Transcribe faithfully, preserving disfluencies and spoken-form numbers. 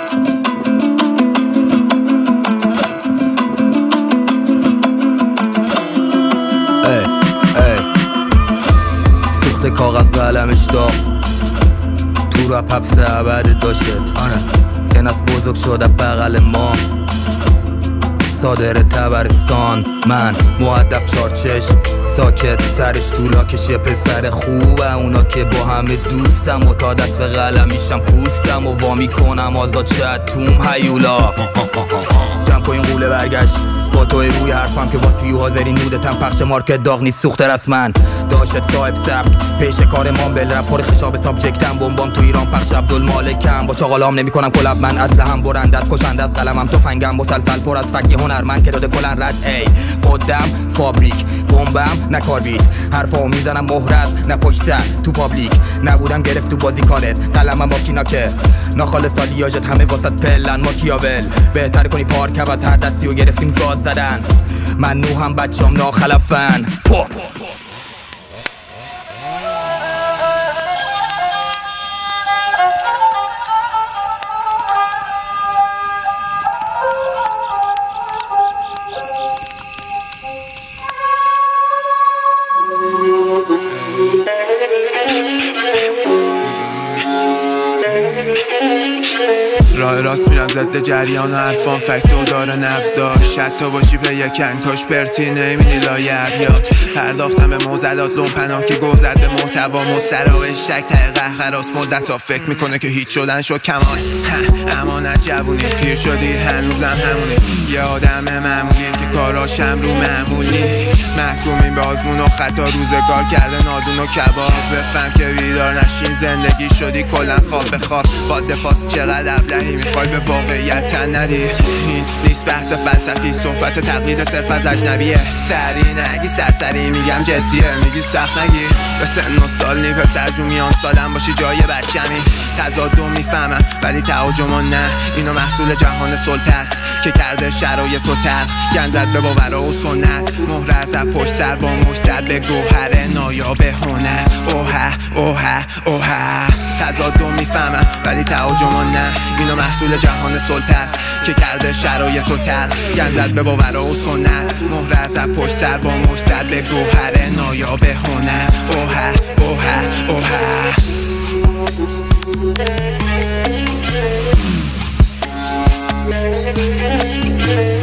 ای ای سوخت کاغذ قلمش داغ تو رپ حبس عبد داشت آره که نست بزرگ شده بغل ما صادر تبرستان من مؤدب چارچش ساکت سرش طولاکش یه پسر خوبه اونا که با همه دوستم و تا دست به قلمیشم پوستم و وامی کنم آزاد شد توم هیولا جمع کن این قوله برگشت با توی روی حرفم که واسه حاضری نودتم پخش مارکت داغ نیست سوخته رسمن داشت صاحب سبک پیش کار مامبل رپ پر خشاب سابجکتم بمبام تو ایران پخش عبدالمالکم با چاقالام نمی کنم کلاب من اصل هم برنده از کشنده از قلمم تفنگم مسلسل پر از فکی هنرمند که داده کلن رد ای خودم فابریک بمبم نه کاربیت حرفامو میزنم مهرت نه پشتر تو پابلیک نبودم گرفت تو بازی کارت قلمم با کینا که ناخال سالیاژت همه واسط پلن ماکیاول بهتر کنی پارکب از هر دستی و گرفتیم گاز زدن من نو هم بچه‌ام ناخلفن پو راه راست میرم ضد جریان حرفان فکت و داره نبض داشت حتی باشی به یک کنکاش پرتی نمیدی لای ابیات پرداختم به موزدات لون پناه که گوزد به محتوا مستراح شک ته قهقراس مدت ها فکر میکنه که هیچ شدن شد کمان امانت جوونی پیر شدی هنوزم همونی یه آدم معمولی که کاراشم رو معمولی محکومین به آزمون و خطا روزگار کرده نادون و کباب بفهم که بیدار نشین زندگی شدی کلن خواب بخواب با دفاس چقدر ابلهی میخوای به واقعیت تن ندی این نیست بحث فلسفی صحبت تقلید صرف از اجنبیه سری نگی سرسری میگم جدیه میگی سخت نگی به سن و سال نی پسر جو میان سالم باشی جای بچمی تضادو میفهمم ولی تعاجمون نه اینو محصول جهان سلطه است که کرده شرایط و تلخ گنزد به باورا و سنت مهر از پشت سر با مشتد به گوهر نایاب هنر اوه اوه اوه تضادو میفهمم ولی تعاجمون نه اینو محصول جهان سلطه است که کرده شرایط و تلخ گنزد به باورا و سنت مهر از پشت سر با مشتد به گوهر نایاب هنر اوه اوه اوه